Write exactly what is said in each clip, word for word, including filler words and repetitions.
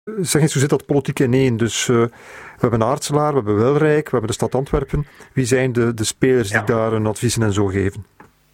Zeg eens, hoe zit dat politiek ineen? Dus uh, we hebben Aartselaar, we hebben Wilrijk, we hebben de stad Antwerpen. Wie zijn de, de spelers die ja. daar een adviezen en zo geven?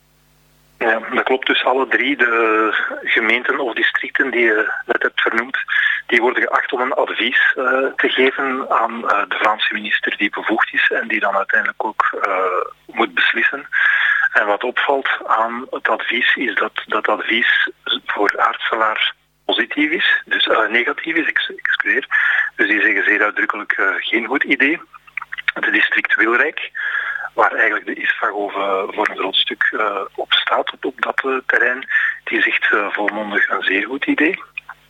Ja, dat klopt. Dus alle drie de gemeenten of districten die je net hebt vernoemd, die worden geacht om een advies uh, te geven aan uh, de Vlaamse minister die bevoegd is en die dan uiteindelijk ook uh, moet beslissen. En wat opvalt aan het advies is dat dat advies voor Aartselaar positief is, dus uh, negatief is, ik excuseer. Dus die zeggen zeer uitdrukkelijk uh, geen goed idee. Het district Wilrijk, waar eigenlijk de ISFAG over voor een groot stuk uh, op staat op, op dat uh, terrein, die zegt uh, volmondig een zeer goed idee.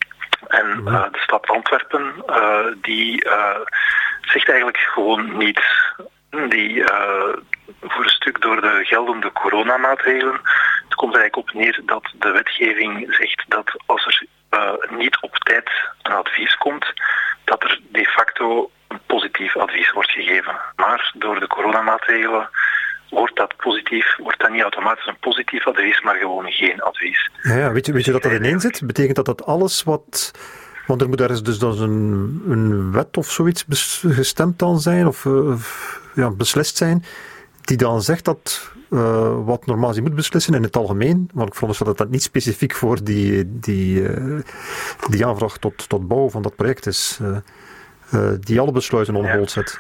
En uh, de stad Antwerpen, uh, die uh, zegt eigenlijk gewoon niets. Die uh, voor een stuk door de geldende coronamaatregelen, het komt er eigenlijk op neer dat de wetgeving zegt dat als er uh, niet op tijd een advies komt, dat er de facto een positief advies wordt gegeven. Maar door de coronamaatregelen wordt dat positief, wordt dat niet automatisch een positief advies, maar gewoon geen advies. Ja, ja. Weet je, weet je dat dat ineen zit? Betekent dat dat alles wat... Want er moet ergens dus dan een, een wet of zoiets bes, gestemd dan zijn, of uh, ja, beslist zijn, die dan zegt dat uh, wat normaal je moet beslissen in het algemeen, want ik veronderstel dat dat niet specifiek voor die, die, uh, die aanvraag tot, tot bouw van dat project is, uh, uh, die alle besluiten on hold zet.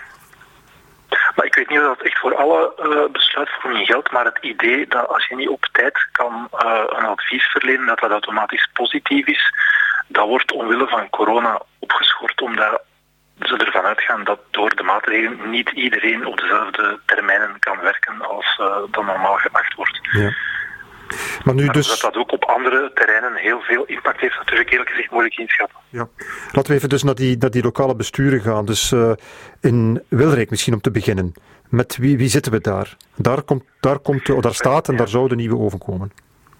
Maar ik weet niet of dat echt voor alle uh, besluitvorming geldt, maar het idee dat als je niet op tijd kan uh, een advies verlenen, dat dat automatisch positief is, dat wordt omwille van corona opgeschort, omdat ze ervan uitgaan dat door de maatregelen niet iedereen op dezelfde termijnen kan werken als uh, dat normaal geacht wordt. Ja. Maar nu maar dus... dat dat ook op andere terreinen heel veel impact heeft, natuurlijk eerlijk gezegd moeilijk inschatten. Ja. Laten we even dus naar die, naar die lokale besturen gaan. Dus uh, in Wilrijk misschien om te beginnen. Met wie, wie zitten we daar? Daar, komt, daar, komt, oh, daar staat en ja. daar zou de nieuwe oven komen.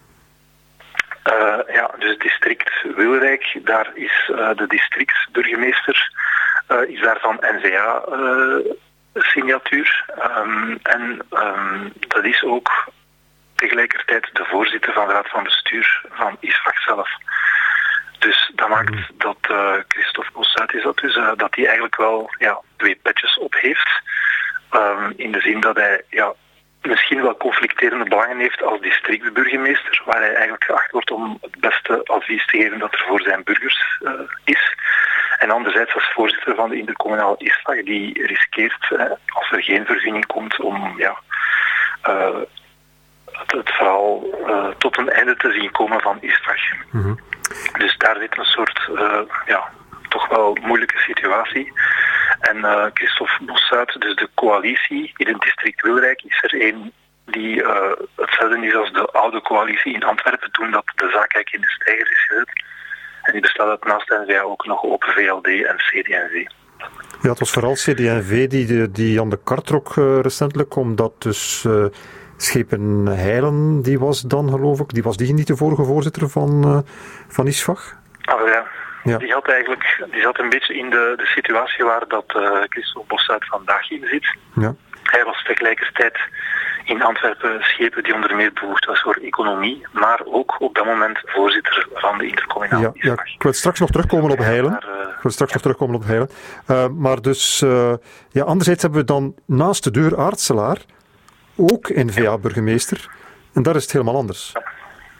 Uh, ja, dus het district Wilrijk, daar is uh, de districtsburgemeester, uh, is daar van N V A-signatuur. Uh, um, en um, dat is ook tegelijkertijd de voorzitter van de raad van bestuur van ISFAG zelf. Dus dat maakt mm. dat uh, Christophe Bossuyt is dat dus, uh, dat hij eigenlijk wel ja, twee petjes op heeft. Um, in de zin dat hij ja, misschien wel conflicterende belangen heeft als districtsburgemeester, waar hij eigenlijk geacht wordt om het beste advies te geven dat er voor zijn burgers uh, is. En anderzijds als voorzitter van de intercommunale ISFAG, die riskeert, uh, als er geen vergunning komt, om ja, uh, het, het verhaal uh, tot een einde te zien komen van ISFAG. Mm-hmm. Dus daar zit een soort, uh, ja, toch wel moeilijke situatie. En uh, Christophe Bossuyt, dus de coalitie in het district Wilrijk, is er een die uh, hetzelfde is als de oude coalitie in Antwerpen, toen dat de zaak eigenlijk in de steiger is gezet. En die bestaat uit naast N V A ook nog op V L D en C D en V. Ja, het was vooral C D en V die, die aan de kar trok uh, recentelijk, omdat dus uh, Schepen Heilen, die was dan geloof ik, die was die niet de vorige voorzitter van, uh, van ISFAG? Oh ja. Ja. Die, had eigenlijk, die zat een beetje in de, de situatie waar dat uh, Christophe Bossuyt vandaag in zit. Ja. Hij was tegelijkertijd in Antwerpen Schepen die onder meer bevoegd was voor economie, maar ook op dat moment voorzitter van de intercommunale ja, ja, ik wil straks nog terugkomen op Heilen. Maar, uh, ik wil straks ja. nog terugkomen op Heilen. Uh, maar dus, uh, ja, anderzijds hebben we dan naast de deur Aartselaar ook N V A-burgemeester. En daar is het helemaal anders. Ja.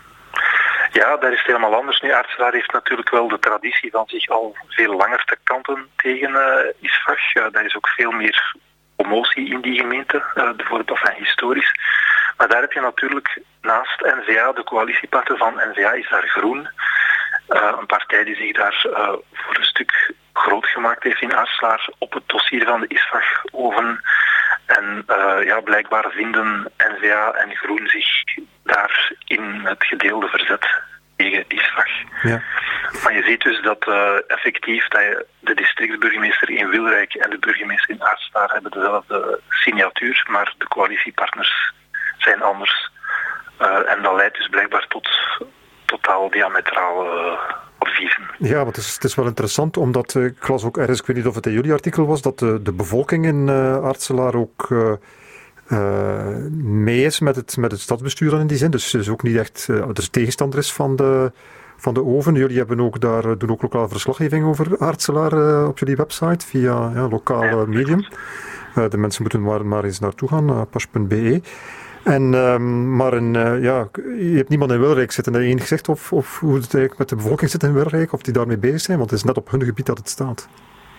Ja, daar is het helemaal anders. Nu, Aartselaar heeft natuurlijk wel de traditie van zich al veel langer te kanten tegen uh, ISFAG. Uh, daar is ook veel meer commotie in die gemeente, uh, bijvoorbeeld of historisch. Maar daar heb je natuurlijk naast N V A, de coalitiepartner van N V A is daar Groen. Uh, een partij die zich daar uh, voor een stuk groot gemaakt heeft in Aartselaar op het dossier van de ISFAG-oven. En uh, ja, blijkbaar vinden N V A en Groen zich daar in het gedeelde verzet tegen ISFAG. Ja. Maar je ziet dus dat uh, effectief dat je de districtsburgemeester in Wilrijk en de burgemeester in Aartselaar hebben dezelfde signatuur, maar de coalitiepartners zijn anders. Uh, en dat leidt dus blijkbaar tot totaal diametrale uh, adviezen. Ja, want het is, het is wel interessant, omdat uh, ik las ook ergens, ik weet niet of het in jullie artikel was, dat de, de bevolking in uh, Aartselaar ook uh, uh, mee is met het, met het stadsbestuur dan in die zin. Dus is ook niet echt, uh, dus tegenstander is van de, van de oven. Jullie hebben ook daar, doen ook lokale verslaggeving over Aartselaar uh, op jullie website via ja, lokaal uh, medium. Uh, de mensen moeten maar, maar eens naartoe gaan, uh, pas punt b e. En, um, maar in, uh, ja, je hebt niemand in Wilrijk zitten. Heb je één gezegd of, of hoe het eigenlijk met de bevolking zit in Wilrijk, of die daarmee bezig zijn? Want het is net op hun gebied dat het staat.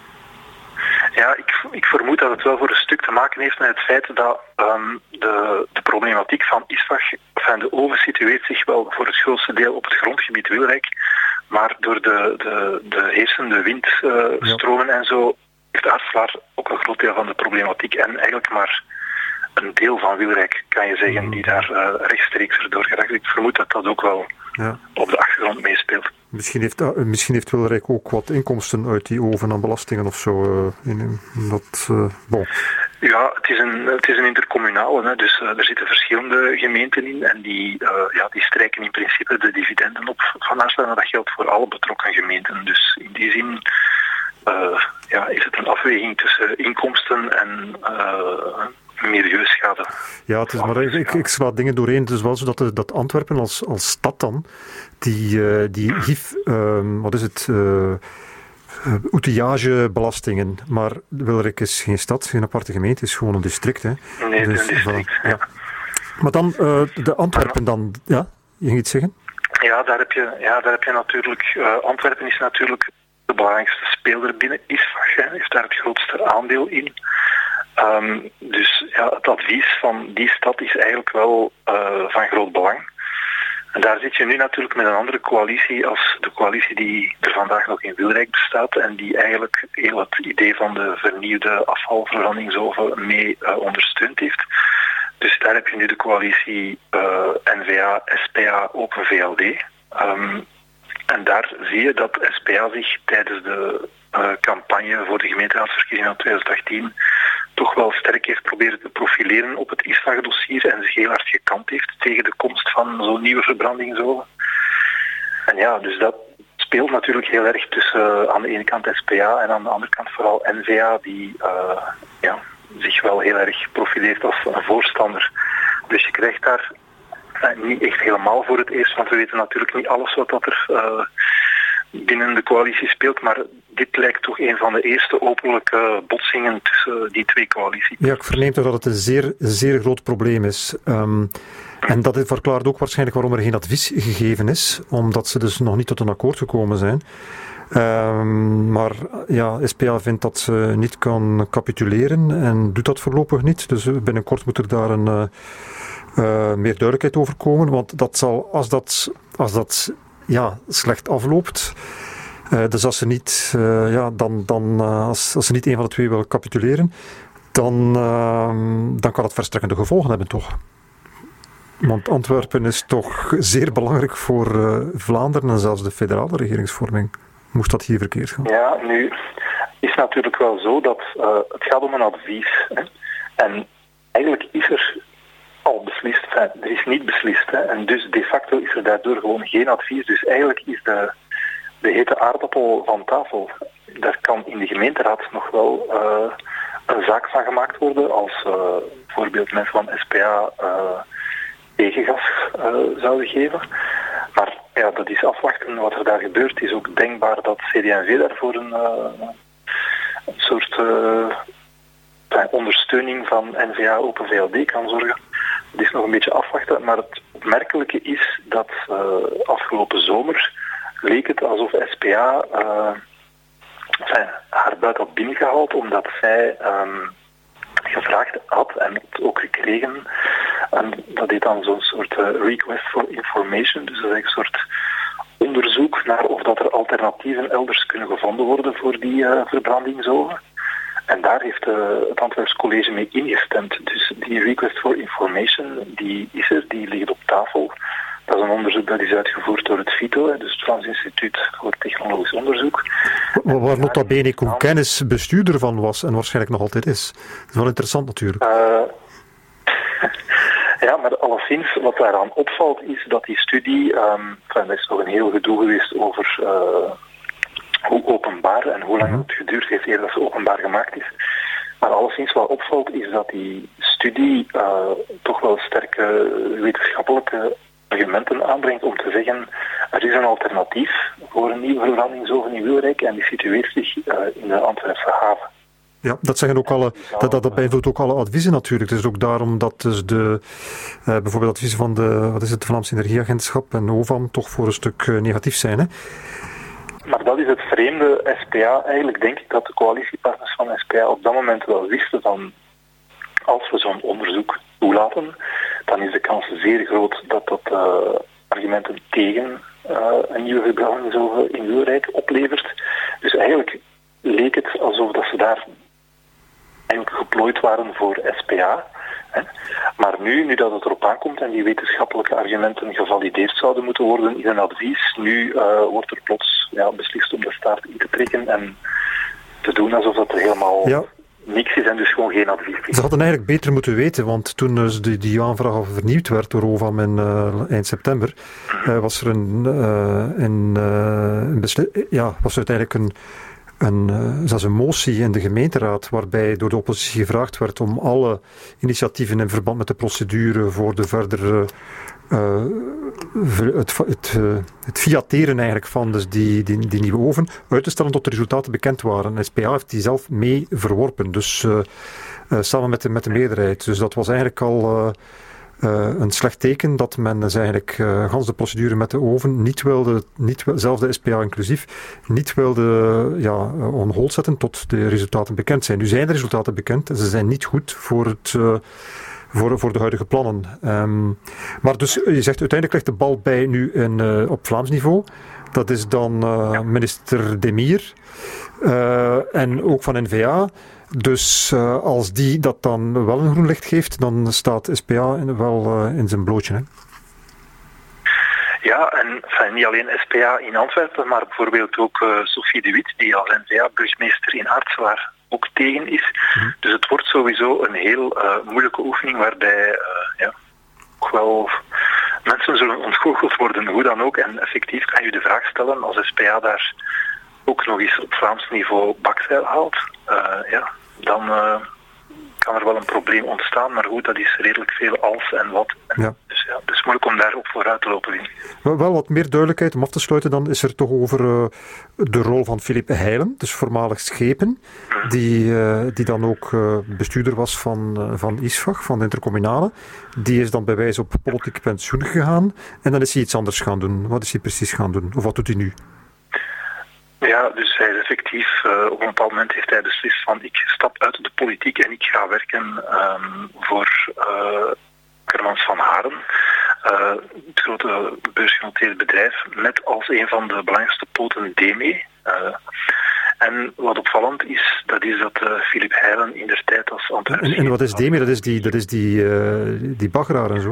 Ja, ik, ik vermoed dat het wel voor een stuk te maken heeft met het feit dat um, de, de problematiek van Isvach, enfin de oven situeert zich wel voor het grootste deel op het grondgebied Wilrijk, maar door de, de, de heersende windstromen uh, ja. en zo heeft Aartselaar ook een groot deel van de problematiek en eigenlijk maar een deel van Wilrijk, kan je zeggen, mm. die daar uh, rechtstreeks erdoor geraakt. Ik vermoed dat dat ook wel ja. op de achtergrond meespeelt. Misschien heeft, uh, misschien heeft Wilrijk ook wat inkomsten uit die oven aan belastingen of zo. Uh, in, in dat, uh, bon. Ja, het is een, het is een intercommunale, hè, dus uh, er zitten verschillende gemeenten in en die, uh, ja, die strijken in principe de dividenden op van Aartselaar. Dat geldt voor alle betrokken gemeenten. Dus in die zin uh, ja, is het een afweging tussen inkomsten en uh, milieuschade. Ja, het is maar, ik, ik sla dingen doorheen. Het is wel zo dat, de, dat Antwerpen als, als stad dan, die, uh, die H I V, uh, wat is het, uh, uh, outillagebelastingen, maar Wilrijk is geen stad, geen aparte gemeente, het is gewoon een district. Hè. Nee, dus, een district, uh, ja. Ja. Maar dan, uh, de Antwerpen dan, ja, je ging iets zeggen? Ja, daar heb je, ja, daar heb je natuurlijk, uh, Antwerpen is natuurlijk de belangrijkste speler binnen Isvach, hè, heeft daar het grootste aandeel in. Um, dus ja, het advies van die stad is eigenlijk wel uh, van groot belang. En daar zit je nu natuurlijk met een andere coalitie als de coalitie die er vandaag nog in Wilrijk bestaat en die eigenlijk heel het idee van de vernieuwde afvalverbrandingsoven mee uh, ondersteund heeft. Dus daar heb je nu de coalitie uh, N V A, S P A, Open V L D. Um, en daar zie je dat S P A zich tijdens de uh, campagne voor de gemeenteraadsverkiezingen van twintig achttien toch wel sterk heeft proberen te profileren op het Isvach-dossier en zich heel hard gekant heeft tegen de komst van zo'n nieuwe verbrandingsoven. En ja, dus dat speelt natuurlijk heel erg tussen uh, aan de ene kant S P A en aan de andere kant vooral N V A, die uh, ja, zich wel heel erg profileert als een voorstander. Dus je krijgt daar uh, niet echt helemaal voor het eerst, want we weten natuurlijk niet alles wat dat er uh, binnen de coalitie speelt, maar dit lijkt toch een van de eerste openlijke botsingen tussen die twee coalities. Ja, ik verneem toch dat het een zeer, zeer groot probleem is. Um, en dat verklaart ook waarschijnlijk waarom er geen advies gegeven is, omdat ze dus nog niet tot een akkoord gekomen zijn. Um, maar ja, S P A vindt dat ze niet kan capituleren en doet dat voorlopig niet. Dus binnenkort moet er daar een uh, uh, meer duidelijkheid over komen, want dat zal, als dat, als dat ja, slecht afloopt, Uh, dus als ze niet, uh, ja, dan, dan, uh, als, als ze niet een van de twee wil capituleren, dan, uh, dan kan het verstrekkende gevolgen hebben, toch? Want Antwerpen is toch zeer belangrijk voor uh, Vlaanderen en zelfs de federale regeringsvorming. Moest dat hier verkeerd gaan? Ja, nu is natuurlijk wel zo dat uh, het gaat om een advies. Hè? En eigenlijk is er al beslist, enfin, er is niet beslist. Hè? En dus de facto is er daardoor gewoon geen advies. Dus eigenlijk is de de hete aardappel van tafel. Daar kan in de gemeenteraad nog wel uh, een zaak van gemaakt worden als uh, bijvoorbeeld mensen van S P A uh, tegengas uh, zouden geven. Maar ja, dat is afwachten wat er daar gebeurt. Het is ook denkbaar dat C D en V daarvoor een, uh, een soort uh, ondersteuning van N V A Open V L D kan zorgen. Het is nog een beetje afwachten, maar het opmerkelijke is dat uh, afgelopen zomer leek het alsof S P A uh, enfin, haar buit had binnengehaald omdat zij um, gevraagd had en het ook gekregen. En dat heet dan zo'n soort uh, request for information. Dus dat is een soort onderzoek naar of dat er alternatieven elders kunnen gevonden worden voor die uh, verbrandingsoven. En daar heeft uh, het Antwerps College mee ingestemd. Dus die request for information, die is er, die ligt op tafel. Dat is een onderzoek dat is uitgevoerd door het FITO, dus het Frans Instituut voor Technologisch Onderzoek. Waar nota bene Koen Kennis bestuurder van was en waarschijnlijk nog altijd is. Dat is wel interessant natuurlijk. Uh, ja, maar alleszins wat daaraan opvalt is dat die studie, um, enfin, er is nog een heel gedoe geweest over uh, hoe openbaar en hoe lang het geduurd heeft eer dat ze openbaar gemaakt is. Maar alleszins wat opvalt is dat die studie uh, toch wel sterke wetenschappelijke argumenten aanbrengt om te zeggen Er is een alternatief voor een nieuwe verbrandingsoven in Wilrijk en die situeert zich uh, in de Antwerpse haven. Ja, dat zeggen ook alle, dat, dat, dat beïnvloedt ook alle adviezen natuurlijk. Het is ook daarom dat dus de, uh, bijvoorbeeld adviezen van de, wat is het, Vlaams Energieagentschap en OVAM toch voor een stuk uh, negatief zijn, hè? Maar dat is het vreemde. S P A, eigenlijk denk ik dat de coalitiepartners van S P A op dat moment wel wisten van, als we zo'n onderzoek toelaten, dan is de kans zeer groot dat dat uh, argumenten tegen uh, een nieuwe verbrandingsoven in Wilrijk oplevert. Dus eigenlijk leek het alsof dat ze daar eigenlijk geplooid waren voor S P A. Hè. Maar nu, nu dat het erop aankomt en die wetenschappelijke argumenten gevalideerd zouden moeten worden in een advies, nu uh, wordt er plots ja, beslist om de staart in te trekken en te doen alsof dat er helemaal ja. niks is en dus gewoon geen advies is. Ze hadden eigenlijk beter moeten weten, want toen dus die, die aanvraag al vernieuwd werd door OVAM in uh, eind september, uh, was er een, uh, een, uh, een besli- ja, was er uiteindelijk een Een, uh, zelfs een motie in de gemeenteraad waarbij door de oppositie gevraagd werd om alle initiatieven in verband met de procedure voor de verdere uh, het, het, uh, het fiateren eigenlijk van dus die, die, die nieuwe oven uit te stellen tot de resultaten bekend waren. S P A heeft die zelf mee verworpen, dus uh, uh, samen met de, met de meerderheid. Dus dat was eigenlijk al Uh, Uh, een slecht teken dat men dus eigenlijk uh, gans de procedure met de oven niet wilde, niet, zelfs de S P A inclusief, niet wilde ja, on hold zetten tot de resultaten bekend zijn. Nu zijn de resultaten bekend en ze zijn niet goed voor, het, uh, voor, voor de huidige plannen. Um, maar dus, je zegt uiteindelijk ligt de bal bij nu in, uh, op Vlaams niveau. Dat is dan uh, minister Demir uh, en ook van N V A. Dus uh, als die dat dan wel een groen licht geeft, dan staat S P A wel uh, in zijn blootje. Hè? Ja, en enfin, niet alleen S P A in Antwerpen, maar bijvoorbeeld ook uh, Sophie de Witt, die als N V A-burgemeester in Aartselaar ook tegen is. Mm-hmm. Dus het wordt sowieso een heel uh, moeilijke oefening waarbij uh, ja, ook wel mensen zullen ontgoocheld worden, hoe dan ook. En effectief kan je de vraag stellen, als S P A daar ook nog eens op Vlaams niveau bakzeil haalt, uh, ja, dan uh, kan er wel een probleem ontstaan. Maar goed, dat is redelijk veel als en wat. En ja. Dus ja, het is moeilijk om daarop vooruit te lopen. Wel, wel wat meer duidelijkheid om af te sluiten, dan is er toch over uh, de rol van Philippe Heijlen, dus voormalig schepen, hmm. die, uh, die dan ook uh, bestuurder was van, uh, van I S V A G, van de intercommunale. Die is dan bij wijze op politiek pensioen gegaan en dan is hij iets anders gaan doen. Wat is hij precies gaan doen? Of wat doet hij nu? Ja, dus hij is effectief, uh, op een bepaald moment heeft hij beslist van ik stap uit de politiek en ik ga werken um, voor uh, Akkermans van Haren, uh, het grote beursgenoteerde bedrijf, met als een van de belangrijkste poten D M E. Uh, en wat opvallend is, dat is dat uh, Philippe Heijlen in der tijd als Antwerpse... En, en wat is D M E? Dat is die, dat is die, uh, die baggeraar en zo?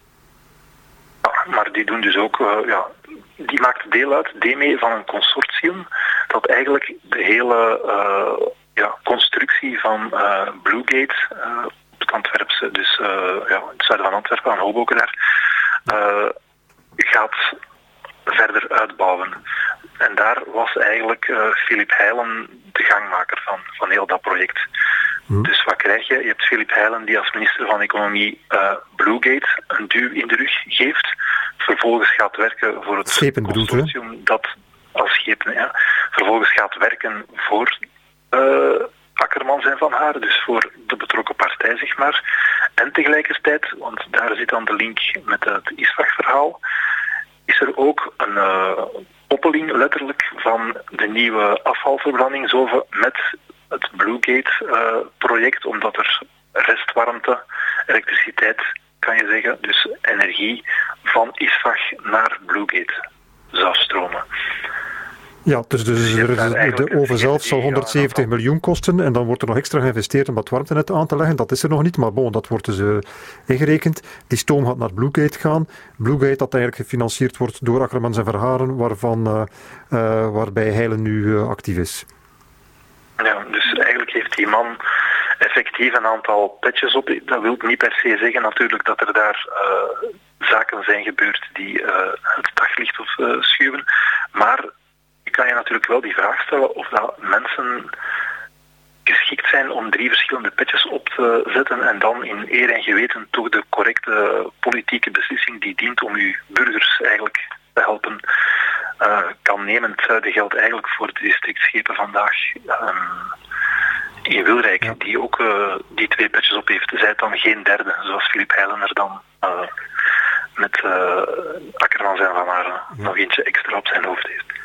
Ja, maar die doen dus ook... Uh, ja, die maakt deel uit, D M E, van een consortium dat eigenlijk de hele uh, ja, constructie van uh, Bluegate uh, op het Antwerpse, dus uh, ja, het zuiden van Antwerpen, aan Hoboken daar, uh, gaat verder uitbouwen. En daar was eigenlijk uh, Philippe Heijlen de gangmaker van, van heel dat project. Hmm. Dus wat krijg je? Je hebt Philippe Heijlen die als minister van Economie uh, Bluegate een duw in de rug geeft, vervolgens gaat werken voor het schepen, consortium bedoelt, dat als schepen, ja, vervolgens gaat werken voor uh, Akkermans en Van Haren, dus voor de betrokken partij, zeg maar. En tegelijkertijd, want daar zit dan de link met het I S V A G-verhaal, is er ook een uh, koppeling letterlijk van de nieuwe afvalverbrandingsoven met het Bluegate-project, uh, omdat er restwarmte, elektriciteit, kan je zeggen, dus energie van I S V A G naar Bluegate zou stromen. Ja, dus, dus er, de, de oven zelf zal honderdzeventig miljoen kosten en dan wordt er nog extra geïnvesteerd om dat warmtenet aan te leggen. Dat is er nog niet, maar bon, dat wordt dus uh, ingerekend. Die stoom gaat naar Bluegate gaan. Bluegate dat eigenlijk gefinancierd wordt door Akkermans en Van Haren, waarvan, uh, uh, waarbij Heijlen nu uh, actief is. Ja, dus eigenlijk heeft die man effectief een aantal petjes op. Dat wil niet per se zeggen natuurlijk dat er daar uh, zaken zijn gebeurd die uh, het daglicht of uh, schuwen. Maar je kan je natuurlijk wel die vraag stellen of dat mensen geschikt zijn om drie verschillende petjes op te zetten en dan in eer en geweten toch de correcte politieke beslissing die dient om uw burgers eigenlijk te helpen uh, kan nemen. Hetzelfde geldt eigenlijk voor de districtschepen vandaag um, in Wilrijk, ja. die ook uh, die twee petjes op heeft. Zij het dan geen derde, zoals Filip Heijlener dan uh, met uh, Akkermans en Van Aaren ja. nog eentje extra op zijn hoofd heeft.